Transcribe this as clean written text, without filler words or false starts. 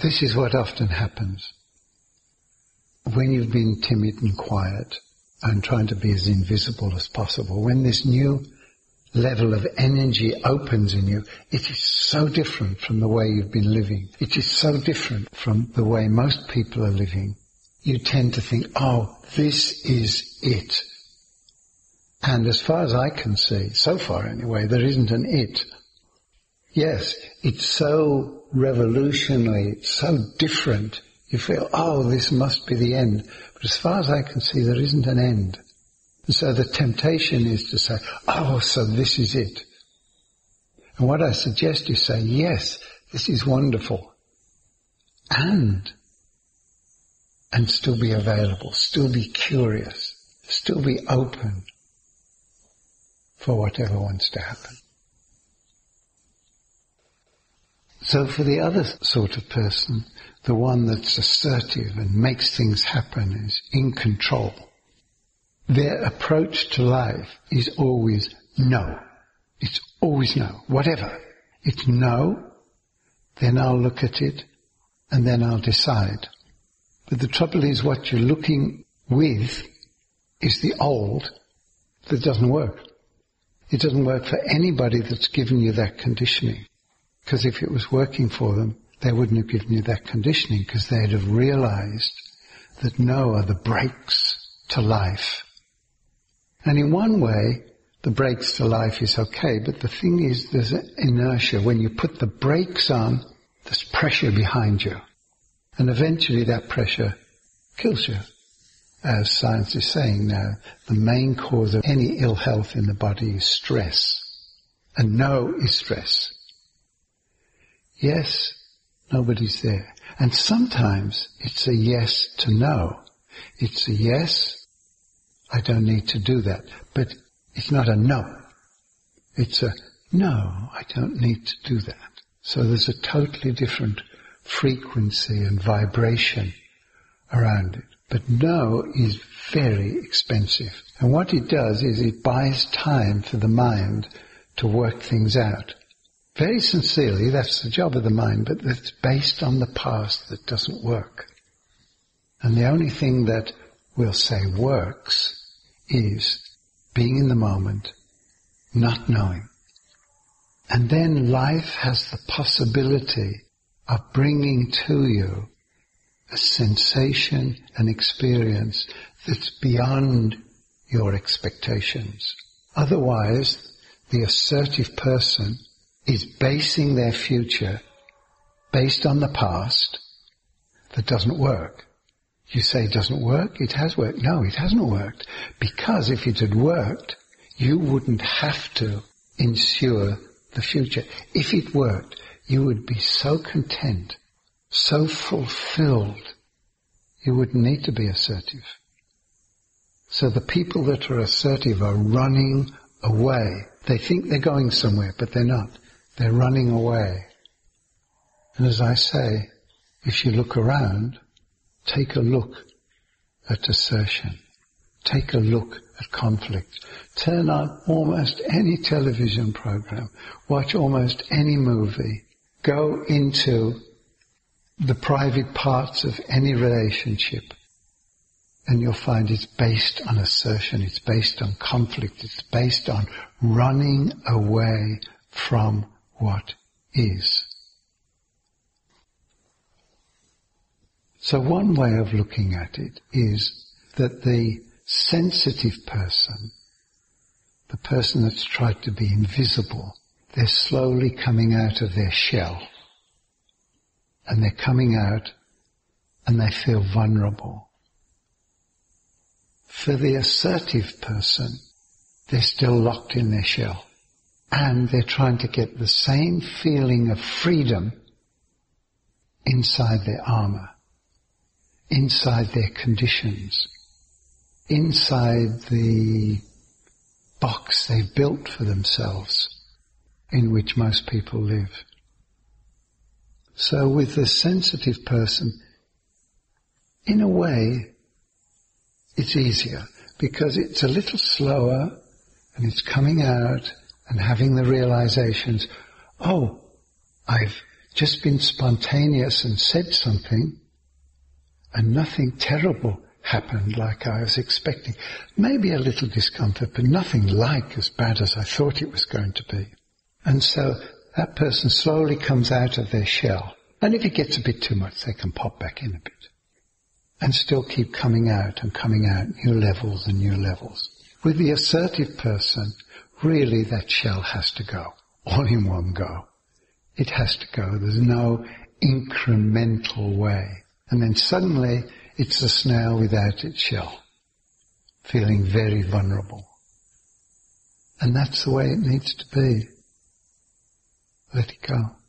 this is what often happens. When you've been timid and quiet and trying to be as invisible as possible, when this new level of energy opens in you, it is so different from the way you've been living. It is so different from the way most people are living. You tend to think, oh, this is it. And as far as I can see, so far anyway, there isn't an it. Yes, it's so revolutionary, it's so different. You feel, oh, this must be the end. But as far as I can see, there isn't an end. And so the temptation is to say, oh, so this is it. And what I suggest is say, yes, this is wonderful. And still be available, still be curious, still be open for whatever wants to happen. So for the other sort of person, the one that's assertive and makes things happen, is in control, their approach to life is always no. It's always no. Whatever. It's no, then I'll look at it, and then I'll decide. But the trouble is what you're looking with is the old that doesn't work. It doesn't work for anybody that's given you that conditioning. Because if it was working for them, they wouldn't have given you that conditioning, because they'd have realized that no are the brakes to life. And in one way, the brakes to life is okay, but the thing is, there's an inertia. When you put the brakes on, there's pressure behind you. And eventually that pressure kills you. As science is saying now, the main cause of any ill health in the body is stress. And no is stress. Yes, nobody's there. And sometimes it's a yes to no. It's a yes, I don't need to do that. But it's not a no. It's a no, I don't need to do that. So there's a totally different frequency and vibration around it. But no is very expensive. And what it does is it buys time for the mind to work things out. Very sincerely, that's the job of the mind, but that's based on the past that doesn't work. And the only thing that we'll say works is being in the moment, not knowing. And then life has the possibility of bringing to you a sensation, an experience that's beyond your expectations. Otherwise, the assertive person is basing their future based on the past that doesn't work. You say it doesn't work? It has worked. No, it hasn't worked. Because if it had worked, you wouldn't have to ensure the future. If it worked, you would be so content, so fulfilled, you wouldn't need to be assertive. So the people that are assertive are running away. They think they're going somewhere, but they're not. They're running away. And as I say, if you look around, take a look at assertion. Take a look at conflict. Turn on almost any television program. Watch almost any movie. Go into the private parts of any relationship, and you'll find it's based on assertion, it's based on conflict, it's based on running away from what is. So one way of looking at it is that the sensitive person, the person that's tried to be invisible, they're slowly coming out of their shell. And they're coming out and they feel vulnerable. For the assertive person, they're still locked in their shell. And they're trying to get the same feeling of freedom inside their armor, inside their conditions, inside the box they've built for themselves in which most people live. So with the sensitive person, in a way, it's easier because it's a little slower and it's coming out and having the realizations, oh, I've just been spontaneous and said something, and nothing terrible happened like I was expecting. Maybe a little discomfort, but nothing like as bad as I thought it was going to be. And so that person slowly comes out of their shell. And if it gets a bit too much, they can pop back in a bit. And still keep coming out, new levels and new levels. With the assertive person, really that shell has to go, all in one go. It has to go. There's no incremental way. And then suddenly it's a snail without its shell, feeling very vulnerable. And that's the way it needs to be. Let it go.